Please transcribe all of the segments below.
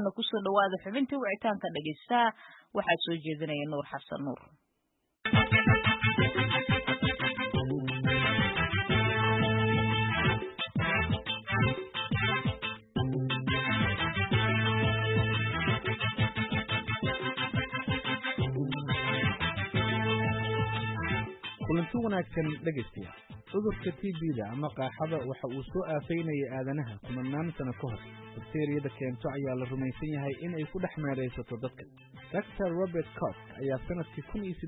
haatanna kusoo dhawaada xubintii wicitaanka dhegeystaha waxaa soo jeedinaya Nuur Xasan Nuur. kulanti wanaagsan dhegeystayaal. cudurka TB-da ama qaaxada waxa uu soo aafaynayay aadanaha kumanaan sano ka hor. bakteeriyada keento ayaa la rumaysan yahay in ay ku dhex meeraysato dadka. Dr. Robert Koch ayaa sanadkii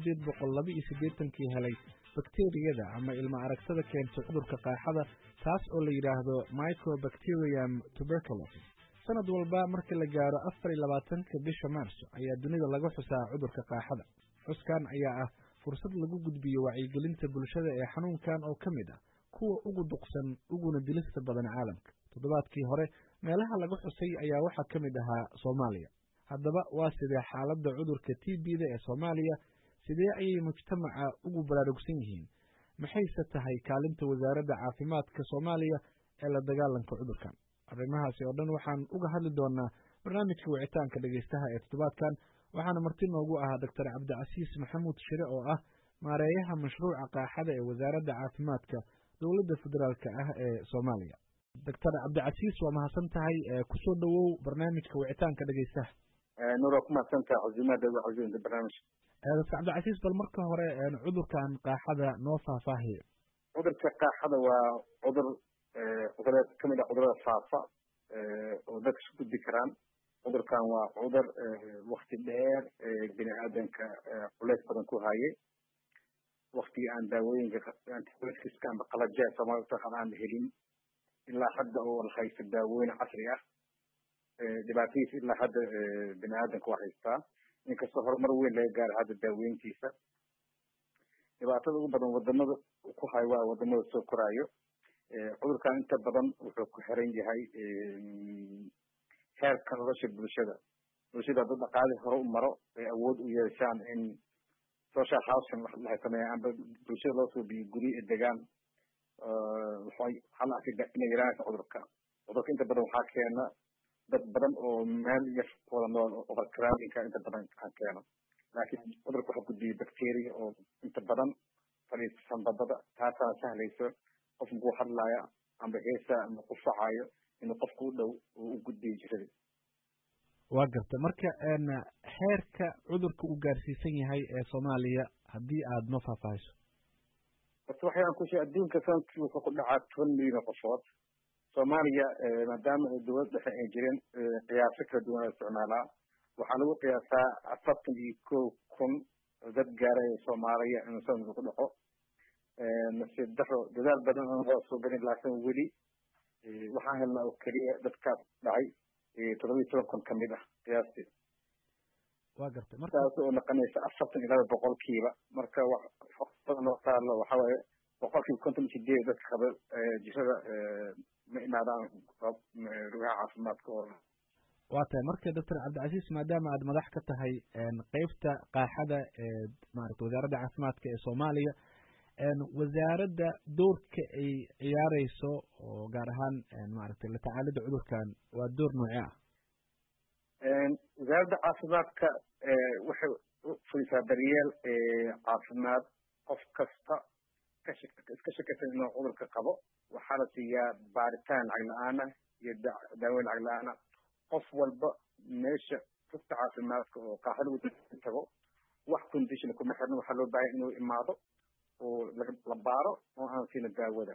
1882 helay bakteeriyada ama ilma aragtada keento cudurka qaaxada, taas oo la yidhaahdo Mycobacterium tuberculosis. sanad walba marka la gaaro 24 bisha Maarso ayaa dunida laga xusaa cudurka qaaxada. xuskan ayaa ah fursad lagu gudbiyo wacyigelinta bulshada ee xanuunkan oo ka mid ah kuwa ugu duqsan uguna dilista badan caalamka. toddobaadkii hore meelaha laga xusay ayaa waxaa ka mid ahaa Soomaaliya. haddaba waa sidee xaaladda cudurka TB-da ee Soomaaliya? sidee ayay mujtamaca ugu baraarugsan yihiin? maxayse tahay kaalinta wasaaradda caafimaadka Soomaaliya ee la dagaalanka cudurkan? arrimahaasi oo dhan waxaan uga hadli doonaa barnaamijka wicitaanka dhegeystaha ee toddobaadkan. waxaana marti noogu ahaa Dr. Cabdicasiis Maxamuud Shire oo ah maareeyaha mashruuca qaaxada ee wasaaradda caafimaadka dowladda federaalka ah ee Soomaaliya. Dr. Cabdicasiis, waa mahadsan tahay. kusoo dhawow barnaamijka wicitaanka dhegeystaha. Nuur, ku mahadsantahay casuumada barnaamijka. Dr. Cabdicasiis, bal marka hore cudurkan qaaxada noo faahfaahiye. cudurka qaaxada waa cudur kamid ah cudurada faafa oo dadka isku gudbi karaan. cudurkan waa cudur wakti dheer bini aadanka culays badan ku hayay. waktigii aan daawooyinka antibioticska ama qalajaha Soomaalida aan helin ilaa hadda oo la haysto daawooyin casri ah. dhibaatadiisa ilaa hadda bini aadanka waa haystaa, inkastoo horumar weyn laga gaaro hadda daawooyinkiisa. dhibaatada ugu badan wadamada ku hayo waa wadamada soo koraayo. cudurkan inta badan wuxuu ku xiran yahay heerka nolosha bulshada. dad dhaqaale hore u maro ay awood u yeeshaan in social housing waxay sameeyaan amba bulshada loo soo biyo guri ee degaan. waxaa la arkay inay yaraanaysa cudurka inta badan waxaa keena dad badan oo meel yar wada nool overcrowdingka inta badan keeno. laakiin cudurka waxaa gudbiya bacteria oo inta badan fadhiisa sanbabada, taasaa sahlayso qof markuu hadlaya amba heesa ama qufacayo inuu qofka u dhow u gudbiyo jirada. waa garta marka heerka cudurka uu gaarsiisan yahay ee Soomaaliya haddii aad noo faahfaahiso. waxaan ku sheegay adduunka sanadkii wuxuu ku dhacaa 10 milyan oo qofood. Soomaaliya maadaama dowlad dhexe ay jireen qiyaaso kala duwan oo isticmaalaa, waxaa lagu qiyaasaa 41,000 dad gaaray Soomaaliya inuu sanadku ku dhaco. nasiib daro dadaal badan oo loo soo galin, laakiin weli waxaan helnaa oo keliya dadkaas dhacay 17,000 ka mid ah qiyaastii. waa gartay markaas oo noqonaysa 42%. marka wax badan oo taalo waxa waaye 58% dadka qaba jirada ma imaadaan rugaha caafimaadka. waa tahay marka Dr. Cabdicasiis, maadaama aad madax ka tahay qaybta qaaxada ee wasaaradda caafimaadka ee Soomaaliya, wasaaradda doorka ay ciyaareyso oo gaar ahaan la tacaalida cudurkan waa door noocee ah? wasaaradda caafimaadka waxay fulisaa daryeel caafimaad. qof kasta iska shakaysan inuu cudurka qabo waxaa la siiyaa baaritaan lacag la-aan ah iyo daaweyn lacag la-aan ah. qof walba meesha rugta caafimaadka oo qaaxada u tago wax condition kuma xirna, waxaa loo baahan inuu imaado oo la baaro oo aan siina daawada.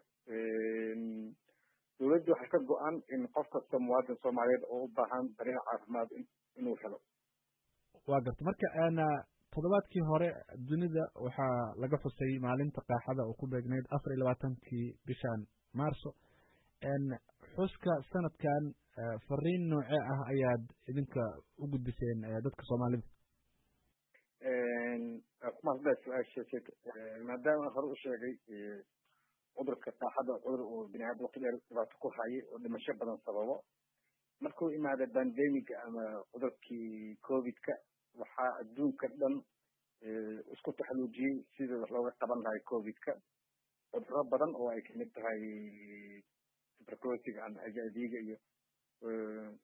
dowladdu waxay ka go-an in qof kasta muwaadin Soomaaliyeed oo u baahan daryeel caafimaad inuu helo. waa garta marka toddobaadkii hore dunida waxaa laga xusay maalinta qaaxada oo ku beegneyd 24 bishan Maarso. xuska sanadkan fariin noocee ah ayaad idinka u gudbiseen dadka Soomaalida? maadaama hore u sheegay cudurka qaaxada cudur oo bini aadam waqti dheer dhibaato ku hayay oo dhimasho badan sababo. markuu imaaday pandemic ama cudurkii COVID-ka, waxaa adduunka dhan isku taxaluujiyey sidii wax looga qaban lahay COVID-ka. cudurro badan oo ay kamid tahay tuberculosis ama HIV-ga iyo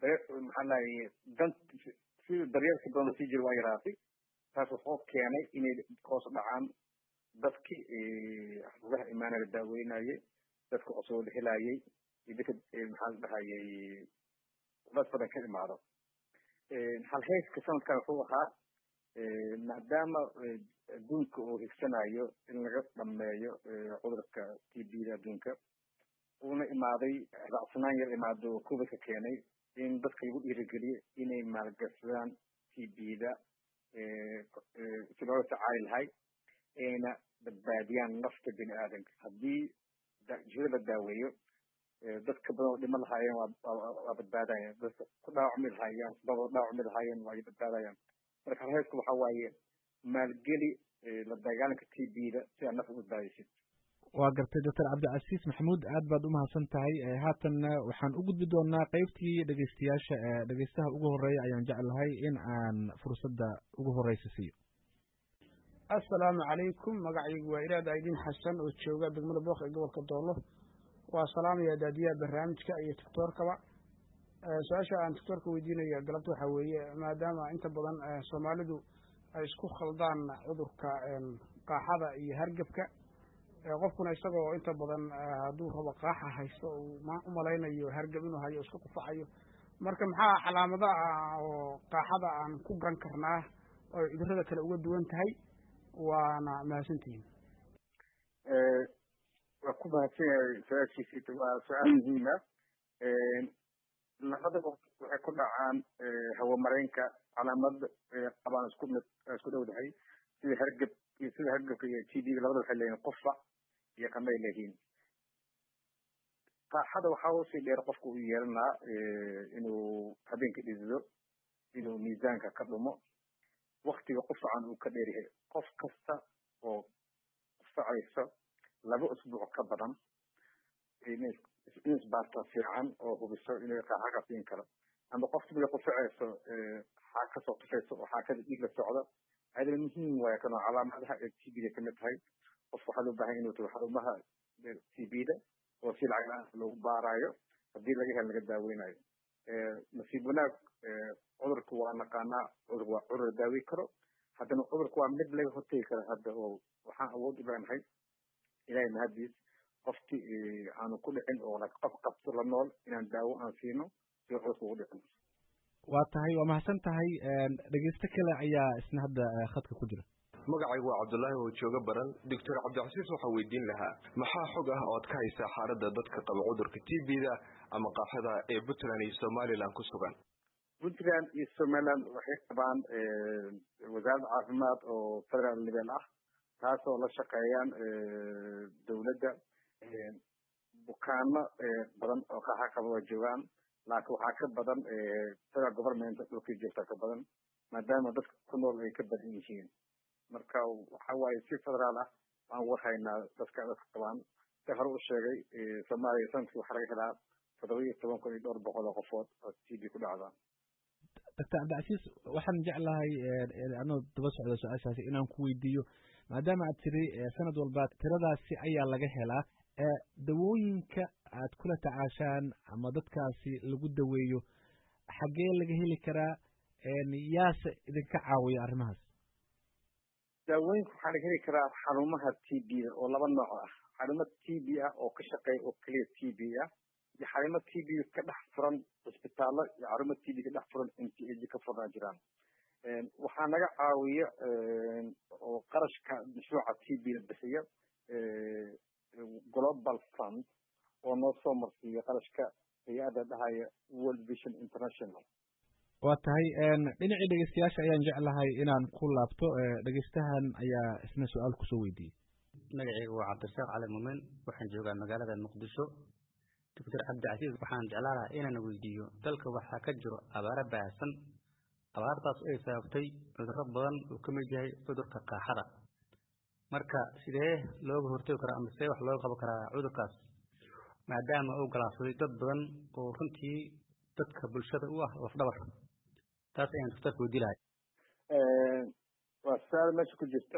maxaa lahaye si daryeelka badan sii jira waa yaraatay taas wuxuu keenay inay hoos dhacaan dadkii xurugaha imaanaya la daaweynayay dadka cusub la helayay iyo dadka maxaa la dhahayay dad badan ka imaado halhayska sanadkan wuxuu ahaa maadaama adduunka uu higsanayo in laga dhameeyo cudurka TB-da adduunka uuna imaaday raacsanaan yar imaado covidka keenay in dadka lagu dhiirigeliyo inay maalgashadaan TB-da si loola tacaali lahay ayna badbaadiyaan nafta bini aadamka haddii jihada la daaweeyo dadka badan oo dhima lahaayeen waa badbaadayaan dadka ku dhaawacmi lahaayeen sababa dhaawacmi lahaayeen waa badbaadayaan marka halheysku waxa waaye maalgeli la dagaalanka TB-da si aad nafta u badbaadisid waa gartay doctor cabdicasiis maxamuud aad baad u mahadsan tahay haatanna waxaan u gudbi doonaa qaybtii dhegeystayaasha dhegeystaha ugu horeeya ayaan jeclahay in aan fursadda ugu horeysa siiyo assalaamu calaykum magacaygu waa iraad aydin xasan oo jooga degmada booq ee gobolka doolo waa salaamaya daadiyaha barnaamijka iyo doctoorkaba su-aasha aan doctoorka weydiinaya galabta waxaa weeye maadaama inta badan soomaalidu ay isku khaldaan cudurka qaaxada iyo hargebka qofkuna isagoo inta badan hadduu rabo qaaxa haysto uu u malaynayo hargab inuu hayo isku qufacayo marka maxaa calaamadaha oo qaaxada aan ku garan karnaa oo cudurrada kale uga duwan tahay waana mahadsantihiin waa ku mahadsan yahay su-aashiisi waa su-aal muhiima labadaba waxay ku dhacaan hawamareenka calaamad qabaan isku dhowdahay sida hargab iyo sida hargabka iyo TB labada waxay leeyihin qufac iyo qandhay leeyihiin qaaxada waxaa usii dheer qofka u yeelanaa inuu habeenka dhidido inuu miisaanka ka dhumo waktiga qufacan uu ka dheeryahay qof kasta oo qufacayso 2 usbuuc ka badan in isbaarta fiican oo hubiso inay qaaxa ka siin karo ama qof tibiga qufacayso waxaa kasoo tufayso waxaa kada dhiig la socdo هذا المهم ويكون علامة TB كما تهي وفحلو بها إنه تحلو بها TB ده وفي العيان لو بارايو هدي لقيها اللي قد داوينايو نصيبنا عذرك وانا قانا عذر داوي كرو حتى انه عذرك وانا مدلق هتي كرو هذا هو وحان أود إبراهيم حي إلهي مهديس قفتي عن كل عين أولا قبصر النول إن داو أنسينو في عذرك ودقن waa tahay waa mahadsan tahay dhegeysto kale ayaa isna hadda khadka ku jira magacaygu waa Cabdullaahi oo jooga baran Dr. Cabdicasiis waxa weydiin lahaa maxaa xog ah oo aad ka haysaa xaaladda dadka qaba cudurka TB-da ama qaaxada ee Puntland iyo Somaliland ku sugan Puntland iyo Somaliland waxay qabaan wasaaradda caafimaad oo federal level ah taasoo la shaqeeyaan dawladda bukaano badan oo qaaxa qaba joogaan laakiin waxaa ka badan federal government dhulkii joogta ka badan maadaama dadka ku nool ay ka badan yihiin marka waxa waaye si federaal ah aan warhaynaa dadka qabaan si hore u sheegay Soomaaliya sanadkii waxaa laga helaa 17,200 oo qofood oo TB ku dhacda Dr. Cabdicasiis waxaan jeclahay anoo daba socda su-aashaasi inaan ku weydiiyo maadaama aad tiri sanad walba tiradaasi ayaa laga helaa dawooyinka aad kula tacaashaan ama dadkaasi lagu daweeyo xagee laga heli karaa yaase idinka caawiya arrimahaas daawooyinka waxaa laga heli karaa xarumaha TB-da oo laba nooc ah xarumo TB ah oo ka shaqeeya oo keliya TB ah iyo xarumo TB ka dhex furan isbitaallo iyo xarumo TB ka dhex furan MTH ka furan jiraan waxaa naga caawiya oo qarashka mashruuca TB-da bixiya Global Fund oo noo soo marsiiya qarashka hay'adda dhahaya World Vision International waa tahay dhinacii dhegeystayaasha ayaan jeclahay inaan ku laabto dhegeystahan ayaa isna su-aal kusoo weydiiyey magacaygu waa Cabdirasaaq Cali Muumin waxaan joogaa magaalada Muqdisho Dr. Cabdicasiis waxaan jeclaan lahaa inaan weydiiyo dalka waxaa ka jiro abaaro baahsan abaartaas ay sababtay cudurro badan oo ka mid yahay cudurka qaaxada marka sidee looga hortagi karaa ama sidee wax looga qaban karaa cudurkaas maadaama uu galaafsaday dad badan oo runtii dadka bulshada u ah lafdhabar taas ayaan doctor weydiin lahay waa su'aal meesha ku jirta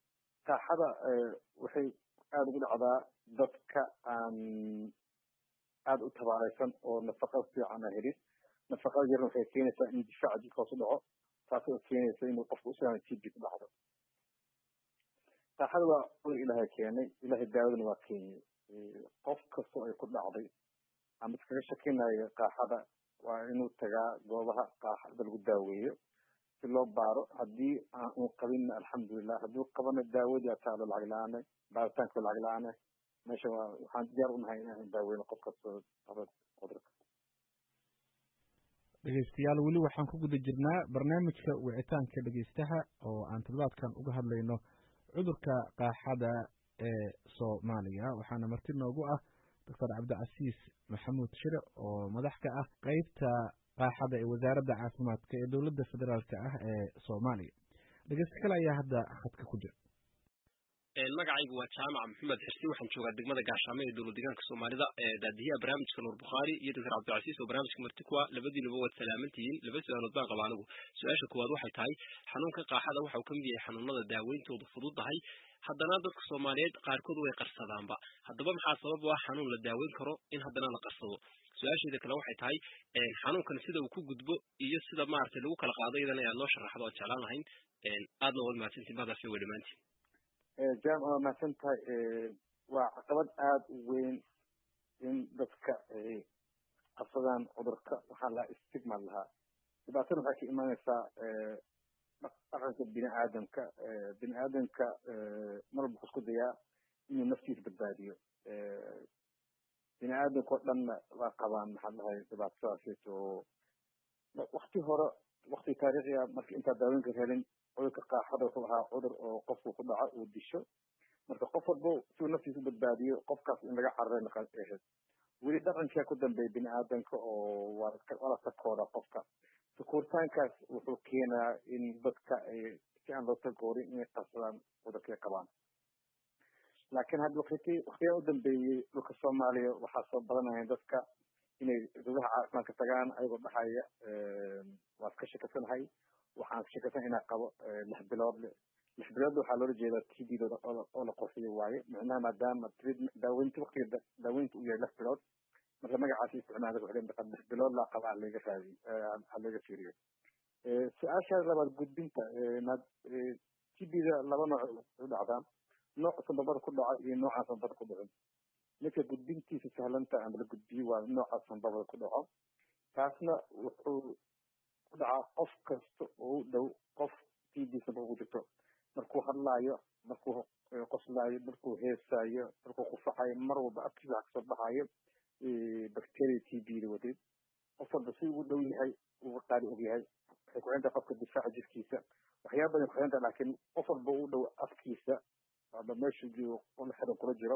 qaaxada waxay aad ugu dhacdaa dadka aan aada u tabaaleysan oo nafaqo fiican aan helin nafaqada yarna waxay keenaysaa in difaaca jirka hoos u dhaco taasi oo keenaysa inuu qofku usiaan TB ku dhacdo qaaxada waa cudur ilaahay keenay ilaahay daawadana waa keenyay qof kastoo ay ku dhacday ama iskaga shakinayo qaaxada waa inuu tagaa goobaha qaaxada lagu daaweeyo si loo baaro haddii aan uu qabinna alxamdulilah hadduu qabana daawadii ataalo lacag la-aane baaritaanka lacag la-aane meesha waxaan diyaar unahay inaan daaweyno qof kastoo qaba cudurka dhegeystayaal weli waxaan ku guda jirnaa barnaamijka wicitaanka dhegeystaha oo aan toddobaadkan uga hadlayno cudurka qaaxada ee Soomaaliya waxaana marti noogu ah Dr. Cabdicasiis Maxamuud Shire oo madax ka ah qaybta qaaxada ee wasaaradda caafimaadka ee dowladda federaalka ah ee Soomaaliya dhegeysta kale ayaa hadda khadka ku jira magacaygu waa jaamac maxamed xirsi waxaan joogaa degmada gaashaamo ee dowlad deegaanka Soomaalida daadiyaha barnaamijka Nuur Bukhari iyo Dr. Cabdicasiis oo barnaamijka marti ku ah labadiiba wad salaamantihiin laba su'aalood baan qabaa anigu su'aasha koowaad waxay tahay xanuunka qaaxada waxa uu ka mid yahay xanuunada daaweyntoodu fududahay haddana dadka Soomaaliyeed qaarkood way qarsadaanba haddaba maxaa sabab u ah xanuun la daaweyn karo in haddana la qarsado su'aasheeda kale waxay tahay xanuunkan sida uu ku gudbo iyo sida maartay lagu kala qaado iyadana aad noo sharaxdo oo jeclaan lahayn aadna wad mahadsantiin baadaas way dhamaantiin jaam waa mahadsan tahay waa caqabad aada u weyn in dadka ay qabsadaan cudurka waxaa lahaa stigma lahaa dhibaatana waxay ka imaanaysaa dhaqanka bini aadamka mar walba isku dayaa inuu naftiisa badbaadiyo bini aadamka oo dhanna waa qabaan maxaa dhahay dhibaatadaas oo wakti taariikhiga marka intaa daaweynka helin cudurka qaaxada wuxuu ahaa cudur oo qofku ku dhaco uu disho marka qof walba si uu naftiisa u badbaadiyo qofkaas in laga cararay ahayd weli dhaqankaa ku dambeeya bini aadamka oo waa la takooda qofka takooritaankaas wuxuu keenaa in dadka ay si aan loo takoorin inay qarsadaan cudurka ay qabaan laakiin hadda waktiyan u dambeeyey dhulka Soomaaliya waxaa soo badanaya dadka inay rugaha caafimaadka tagaan ayagoo dhahaya waa iska shakasanahay waxaan shakasan inaa qabo 6 bilood waxaa loola jeedaa TB-dooda oo la qorxiyo waaye micnaha maadaama daaweynta waktiga daaweynta uu yahay 6 bilood marka magacaasi isticmaala wuxuu leeyahay 6 bilood la qaba laga fiiriyo su-aasha labaad gudbinta TB-da laba nooc u dhacdaa nooc sanbabada ku dhaca iyo nooca sanbabada ku dhicin midka gudbintiisa sahlanta ama la gudbiyo waa nooca sanbabada ku dhaco taasna wuxuu ku dhacaa qof kasta oo u dhow qof TB sanbaba ku jirto markuu hadlaayo markuu qoslaayo markuu heesaayo markuu qufacayo mar walba afkiisa waxa kasoo baxaayo bacteria TB-da wadeed qof walba si ugu dhow yahay ugu qaali og yahay waxay ku xidhantahay qofka difaaca jirkiisa waxyaaba badan ku xidhantahay laakiin qof walba u dhow afkiisa ama meesha la xiran kula jiro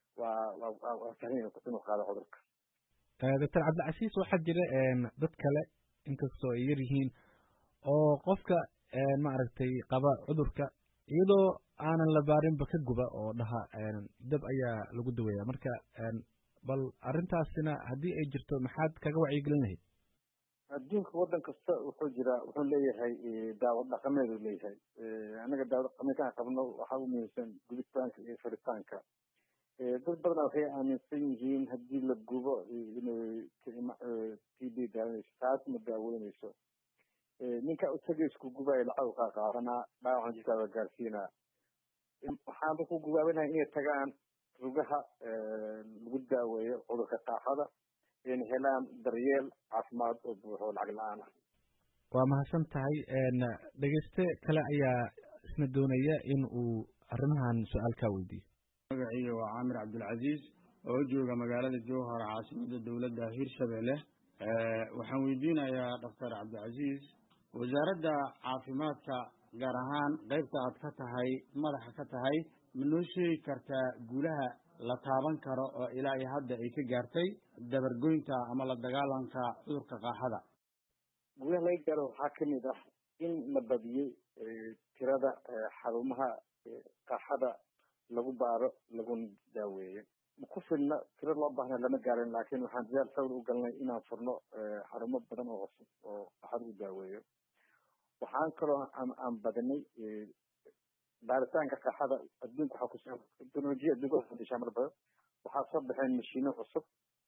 waa sahlan inuu qaado cudurka Dr. Cabdicasiis waxaa jira dad kale inkastoo ay yar yihiin oo qofka maaragtay qaba cudurka iyadoo aanan la baarinba ka guba oo dhaha dab ayaa lagu daweeyaa marka bal arrintaasina haddii ay jirto maxaad kaga wacyigelin lahayd adduunka waddan kasta wuxuu leeyahay daawad dhaqameed uu leeyahay anaga daawad dhaqameedka aan qabno waxaa u muhiimsan gubitaanka iyo furitaanka dad badan waxay aaminsan yihiin haddii la gubo inay TB daaweynayso taas ma daaweynayso ninka isaga isku gubaya lacag kaa qaadanaa dhaawacan jirkaada gaarsiinaa waxaan dadku gubaabinahay inay tagaan rugaha lagu daaweeyo cudurka qaaxada inay helaan daryeel caafimaad oo buuxo lacag la-aan ah waa mahadsan tahay dhegeyste kale ayaa isna doonaya in uu arrimahan su-aal kaa weydiiyo magaciiga waa caamir cabdilcasiis oo jooga magaalada jowhar caasimada dowladda hirshabelle waxaan weydiinayaa Dr. Cabdicasiis wasaaradda caafimaadka gaar ahaan qaybta aad ka tahay madaxa ka tahay ma noo sheegi kartaa guulaha la taaban karo oo ilaa iyo hadda ay ka gaartay dabargoynta ama la dagaalanka cudurka qaaxada guulaha laga gaaro waxaa kamid ah in la badiyey tirada xarumaha qaaxada lagu baaro laguna daaweeyo ku filna tiro loo baahna lama gaarin laakiin waxaan dadaal sawir u galnay inaan furno xarumo badan oo cusub oo qaaxada lagu daaweeyo waxaan kaloo aan badinay baaritaanka qaaxada adduunka waxaa kusoo teknolojiya adduunka waxaa dishaa mar badan waxaa soo baxeen mashiino cusub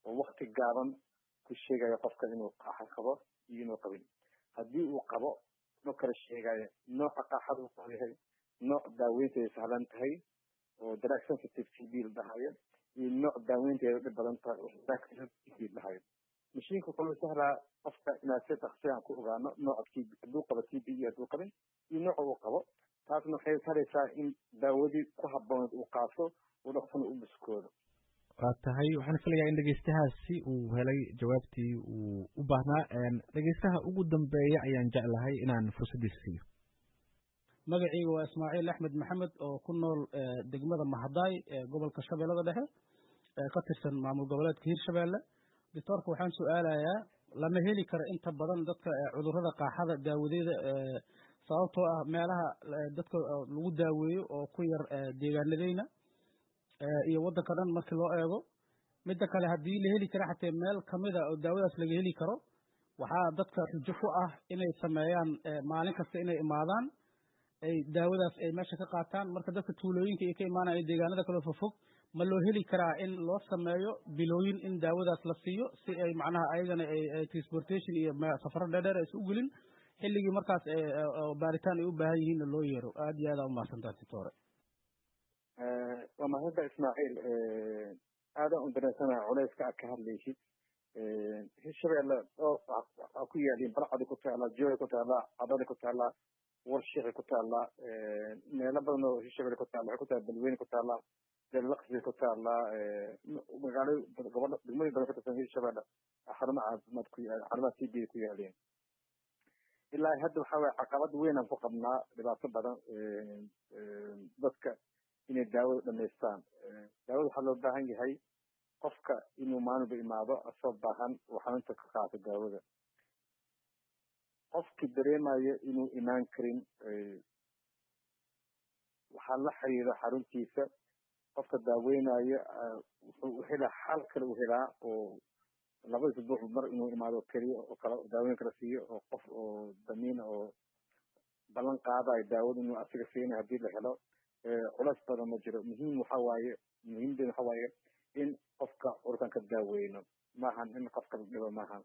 oo waqti gaaban ku sheegaya qofka inuu qaaxa qabo iyo inuu qabin haddii uu qabo no kala sheegaya nooca qaaxada uu qabo yahay nooc daaweynteeda sahlan tahay oo drug sensitive TB la dhahayo iyo nooc daaweynteeda dhib badan tahay oo drug sensitive TB la dhahayo mashiinka wuxuu sahlaa qofka inaad si dhaqsi aan ku ogaano nooca TB hadduu qabo TB iyo hadduu qabin iyo nooca uu qabo taasna waxay sahleysaa in daawadii ku habboon uu qaato uu dhaqsana u biskoodo waa tahay waxaan filayaa in dhegeystahaasi uu helay jawaabtii uu u baahnaa dhegeystaha ugu dambeeya ayaan jeclahay inaan fursaddiisa siiyo magacayga waa ismaaciil axmed maxamed oo ku nool degmada mahadaay ee gobolka shabeellada dhexe ee ka tirsan maamul goboleedka hirshabeelle doctoorka waxaan su-aalayaa lama heli karo inta badan dadka cudurrada qaaxada daawadeeda sababtoo ah meelaha dadka lagu daaweeyo oo ku yar deegaanadeyna iyo waddanka dhan markii loo eego midda kale haddii la heli kara xatee meel kamida oo daawadaas laga heli karo waxaa dadka xujo ku ah inay sameeyaan maalin kasta inay imaadaan ay daawadaas ay meesha ka qaataan marka dadka tuulooyinka ay ka imaanaya deegaanada kale fofog ma loo heli karaa in loo sameeyo bilooyin in daawadaas la siiyo si ay macnaha ayagana ay transportation iyo safaro dheerdheer aysan u gelin xilligii markaas baaritaan ay u baahan yihiinna loo yeero aad iyo aad aa umahadsantaha doctore waa mahadda ismaaciil aadaan u dareensanaha culeyska aad ka hadlaysid hirshabeelle waxaa ku yaaliin barcadi ku taala jooga ku taala cadali ku taala warshiqi ku taala meelo badan oo hirshabeelle ku taala waxay ku taala balweyne ku taala dalaqsi ku taala magaalo gobollo degmooyin badan ka tirsan hirshabeelle xarumo caafimaad ku yaal xarumaha TB ku yaaleen ilaa hadda waxaa waye caqabad weyn aan ku qabnaa dhibaato badan dadka inay daawada dhamaystaan daawada waxaa loo baahan yahay qofka inuu maalinba imaado asoo baahan uu xanuunta ka qaato daawada qofkii dareemayo inuu imaan karin waxaa la xiriira xaruntiisa qofka daaweynayo wuxuu helaa xal kale uu helaa oo laba isbuuc mar inuu imaado keliya oo kale daaweyn kala siiyo oo qof oo damiina oo ballan qaadayo daawada inuu asiga siinayo haddii la helo culeys badan ma jiro muhiimdeeda waxa waaye in qofka cudurkan ka daaweyno maahan in qofka la dhibo maahan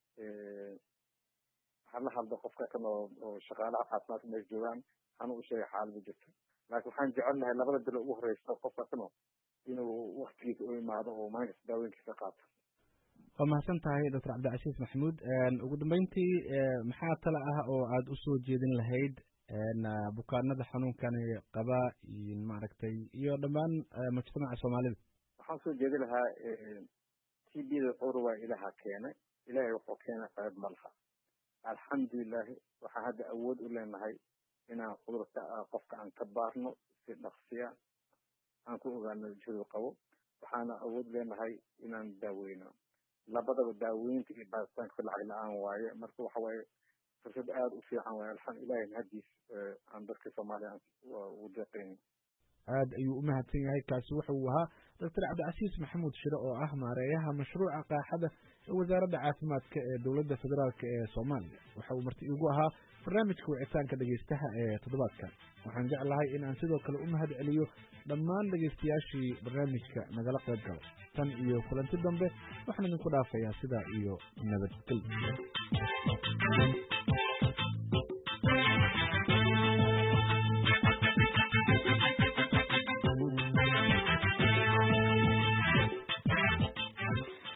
waxaa la hadlo qofka kan oo shaqaalaha caafimaadka meesha joogaan hana u sheega xaalada jirta laakiin waxaan jecel lahay labada bilo ugu horeysa qofka kano inuu waktigiisa u imaado oo maalinkasta daaweynkiisa qaato waa mahadsan tahay doctor cabdicasiis maxamuud ugu dambeyntii maxaa tala ah oo aada usoo jeedin lahayd bukaanada xanuunkani qaba maaragtay iyo dhammaan mujtamaca soomaalida waxaan soo jeedi lahaa TB-da cudur waa ilaha keenay ilaahay wuxuu keenay qayb ma laha alxamdulilahi waxaan hadda awood u leenahay inaan cudurka qofka aan ka baarno si dhaqsiya aan ku ogaano jiduu qabo waxaana awood leenahay inaan daaweyno labadaba daaweynta iyo baaritaanka lacag la-aan waaye marka waxa waaye fursad aada u fiican waaye ilaahay mahadiis aan dadka soomaaliya ugu deeqaynin aad ayuu u mahadsan yahay kaasi wuxuu ahaa doctor cabdicasiis maxamuud shire oo ah maareeyaha mashruuca qaaxada ee wasaaradda caafimaadka ee dowladda federaalk ee soomaaliya waxa uu marti igu ahaa barnaamijka wicitaanka dhegeystaha ee toddobaadkan waxaan jeclahay in aan sidoo kale u mahad celiyo dhammaan dhegeystayaashii barnaamijka nagala qayb gala tan iyo kulanti dambe waxaan idinku dhaafayaa sidaa iyo nabadgelyo